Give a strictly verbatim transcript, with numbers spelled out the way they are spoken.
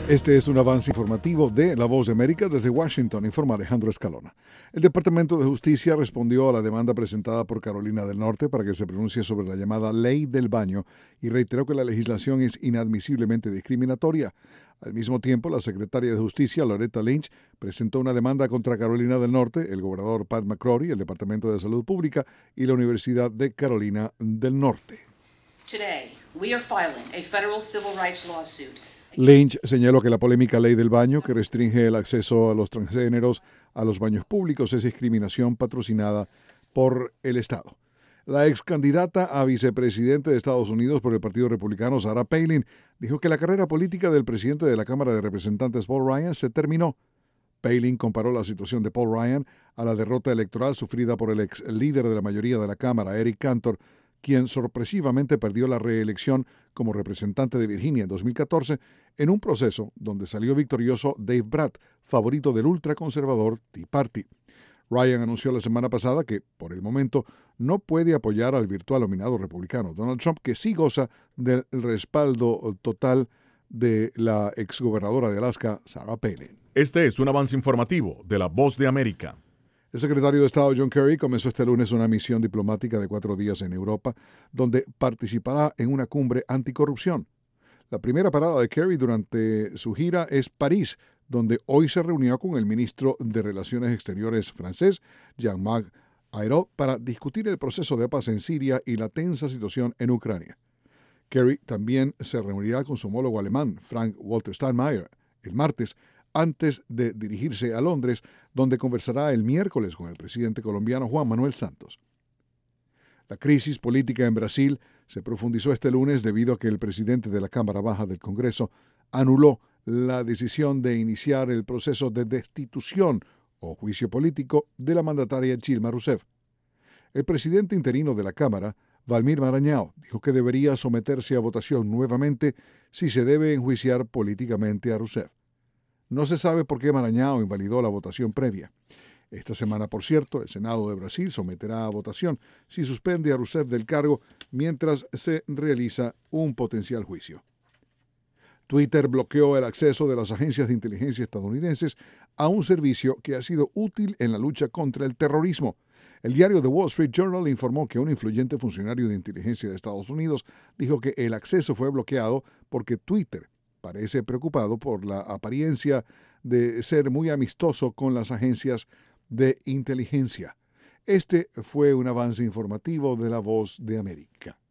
Este es un avance informativo de La Voz de América. Desde Washington informa Alejandro Escalona. El Departamento de Justicia respondió a la demanda presentada por Carolina del Norte para que se pronuncie sobre la llamada Ley del Baño y reiteró que la legislación es inadmisiblemente discriminatoria. Al mismo tiempo, la secretaria de Justicia, Loretta Lynch, presentó una demanda contra Carolina del Norte, el gobernador Pat McCrory, el Departamento de Salud Pública y la Universidad de Carolina del Norte. Today, we are filing a federal civil rights lawsuit. Lynch señaló que la polémica ley del baño, que restringe el acceso a los transgéneros a los baños públicos, es discriminación patrocinada por el Estado. La ex candidata a vicepresidente de Estados Unidos por el Partido Republicano, Sarah Palin, dijo que la carrera política del presidente de la Cámara de Representantes, Paul Ryan, se terminó. Palin comparó la situación de Paul Ryan a la derrota electoral sufrida por el ex líder de la mayoría de la Cámara, Eric Cantor, quien sorpresivamente perdió la reelección como representante de Virginia en dos mil catorce, en un proceso donde salió victorioso Dave Bratt, favorito del ultraconservador Tea Party. Ryan anunció la semana pasada que, por el momento, no puede apoyar al virtual nominado republicano Donald Trump, que sí goza del respaldo total de la exgobernadora de Alaska, Sarah Palin. Este es un avance informativo de La Voz de América. El secretario de Estado John Kerry comenzó este lunes una misión diplomática de cuatro días en Europa, donde participará en una cumbre anticorrupción. La primera parada de Kerry durante su gira es París, donde hoy se reunió con el ministro de Relaciones Exteriores francés, Jean-Marc Ayrault, para discutir el proceso de paz en Siria y la tensa situación en Ucrania. Kerry también se reunirá con su homólogo alemán, Frank-Walter Steinmeier, el martes, antes de dirigirse a Londres, donde conversará el miércoles con el presidente colombiano Juan Manuel Santos. La crisis política en Brasil se profundizó este lunes debido a que el presidente de la Cámara Baja del Congreso anuló la decisión de iniciar el proceso de destitución o juicio político de la mandataria Dilma Rousseff. El presidente interino de la Cámara, Walmir Maranhão, dijo que debería someterse a votación nuevamente si se debe enjuiciar políticamente a Rousseff. No se sabe por qué Maranhão invalidó la votación previa. Esta semana, por cierto, el Senado de Brasil someterá a votación si suspende a Rousseff del cargo mientras se realiza un potencial juicio. Twitter bloqueó el acceso de las agencias de inteligencia estadounidenses a un servicio que ha sido útil en la lucha contra el terrorismo. El diario The Wall Street Journal informó que un influyente funcionario de inteligencia de Estados Unidos dijo que el acceso fue bloqueado porque Twitter parece preocupado por la apariencia de ser muy amistoso con las agencias de inteligencia. Este fue un avance informativo de La Voz de América.